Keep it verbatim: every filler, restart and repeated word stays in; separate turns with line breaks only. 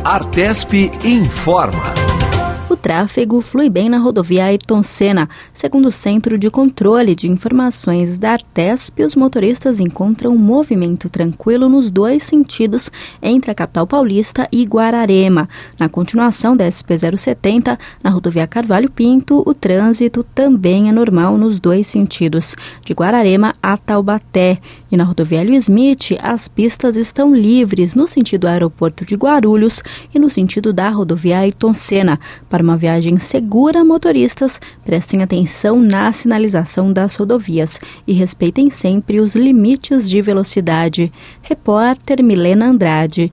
Artesp informa.
O tráfego flui bem na rodovia Ayrton Senna. Segundo o Centro de Controle de Informações da Artesp, os motoristas encontram um movimento tranquilo nos dois sentidos entre a capital paulista e Guararema. Na continuação da S P zero setenta, na rodovia Carvalho Pinto, o trânsito também é normal nos dois sentidos, de Guararema a Taubaté. E na rodovia Hélio Smith, as pistas estão livres no sentido aeroporto de Guarulhos e no sentido da rodovia Ayrton Senna. Para uma viagem segura, motoristas prestem atenção na sinalização das rodovias e respeitem sempre os limites de velocidade. Repórter Milena Andrade.